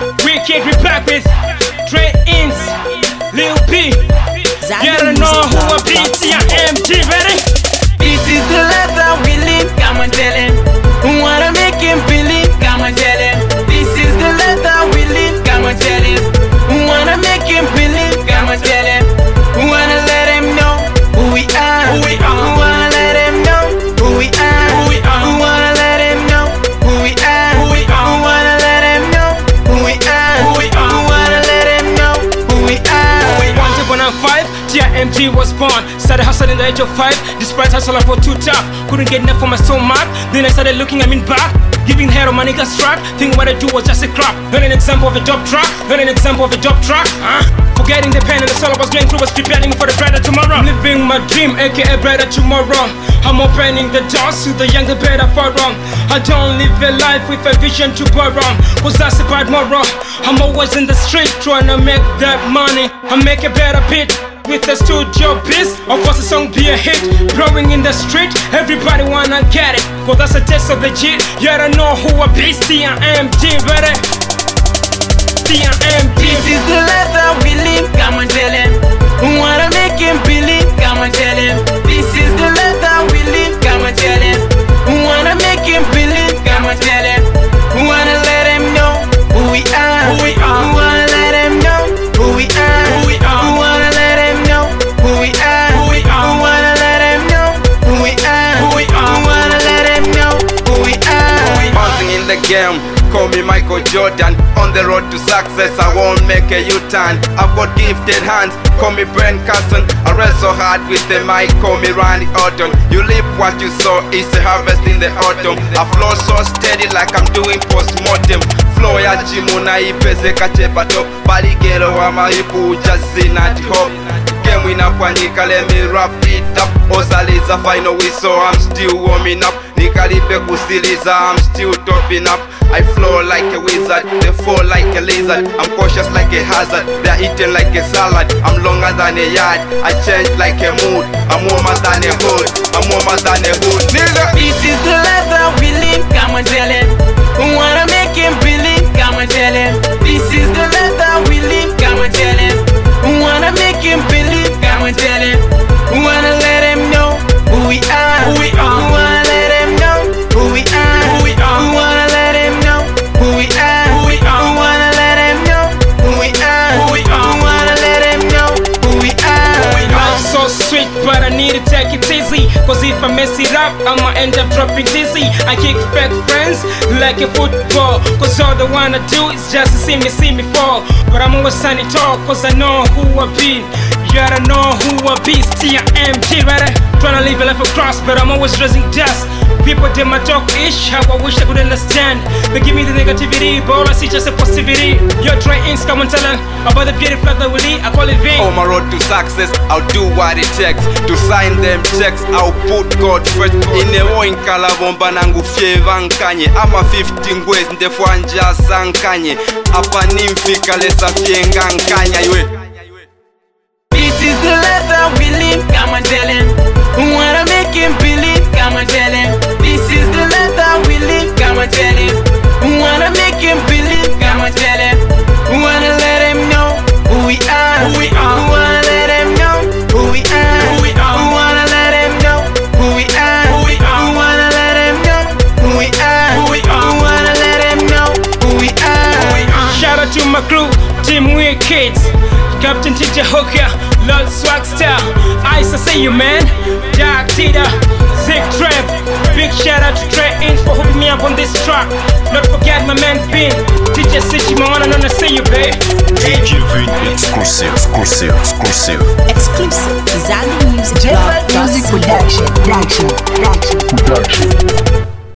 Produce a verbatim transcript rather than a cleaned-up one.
Wicked, we back with Trey Ince, Lil P. You don't know who I be, T I M G, ready? This is the life that we live, come and tell him. Who wanna make him believe, come and tell him. This is the life that we live, come and tell him. Who wanna make him believe, come and tell him. Who wanna let him know who we are, who we are. Who wanna let him know who we are, who we are. Who wanna let him know who we are, who we are. Who wanna let him know who we are, who we are. Who wanna let him know who we are, who we are. Once upon a five, T I M G was born. Started hustling at the age of five, despite hustling for too tough. Couldn't get enough for my stomach. Then I started looking at me back, giving head on my niggas track. Thinking what I do was just a crap. Then an example of a job track, then an example of a job track. Huh? Forgetting the pain and the soul I was going through was preparing me for the brighter tomorrow. I'm living my dream, aka brighter tomorrow. I'm opening the doors to the younger, better for wrong. I don't live a life with a vision to borrow, cause that's a bad moral. I'm always in the street trying to make that money. I make a better beat with the studio biz. Of course the song be a hit, blowing in the street. Everybody wanna get it, cause that's a test of the G. You don't know who I be, T I M G, ready? T I M G. This is the life that we live, come and tell him. Who wanna make him believe, come and tell him. This is the life that we live, come and tell him. Who wanna make him believe, come and tell him. Who wanna let him know who we are, who we are. Who wanna let him know who we are, who we are. Who wanna let him know who we are, who we are. Who wanna let him know who we are, who we are. Who wanna let him know who we are, who we are. Bouncing in the game, call me Michael Jordan. On the road to success, I won't make a U-turn. I've got gifted hands, call me Brent Carson. I wrestle hard with the mic, call me Randy Orton. You live what you sow, it's a harvest in the autumn. I flow so steady like I'm doing post-mortem. Flow ya chimuna ipeze kachepa top. Baligero wa mahipu just not hope. Game inakwanyika, let me wrap it up. Osaliza final whistle, I'm still warming up. Nikalipe kusiliza, I'm still topping up. I flow like a wizard, they fall like a lizard. I'm cautious like a hazard, they're eating like a salad. I'm longer than a yard, I change like a mood. I'm warmer than a hood, I'm warmer than a hood. Nigga, this is the life that we live, come and tell him. Who wanna make him believe, come and tell him. This is the life that we live, come and tell him. Who wanna make him believe, come and tell him. Who wanna let him know who we are, who we are. Who wanna let him know who we are, who we are. Who wanna let him know who we are, who we are. Who wanna let him know who we are, who we are. Who wanna let him know who we are, who we are. I'm so sweet, but I need to take it easy, cause if I mess it up, I'ma end up dropping dizzy. I kick fake friends like a football, cause all they wanna do is just to see me, see me fall. But I'm always standing tall, cause I know who I be. You gotta know who I be, T I M G, right? Tryna live a life across, but I'm always raising dust. People they my talk ish, how I wish I could understand. They give me the negativity, but all I see just a positivity. You're Trey Ince, come and tell them about the beauty flag that we lead, I call it V. on my road to success, I'll do what it takes to sign them checks. I'll put God first. Inewo inkala bomba nangu fieva nkanye. Ama fifty ngwezi ndefwanja sankanye. Apa nimfika lesa fienga nkanya ywe. This is the life that we live, come and tell him. Who wanna make him believe, come and tell him. This is the life that we live, come and tell him. Who wanna make him believe, come and tell him. Who wanna let him know who we are, who we are. Who wanna let him know who we are, who we are. Who wanna let him know who we are, who we are. Who wanna let him know who we are, who we are. Who wanna let him know who we are, who we are. Shout out to my crew, Team Wicked, Captain T J Hooker, Lord Swagstar, Ice, I see you man, Dark Tita, Zig Trev. Big shout out to Trey Ince for hooking me up on this track. Not forget my man Pin, D J Sichi, my one and only, see you babe. D J Vin exclusive, exclusive, exclusive. Exclusive. Zambia Music Blog. Music Production. Production. Production. Production.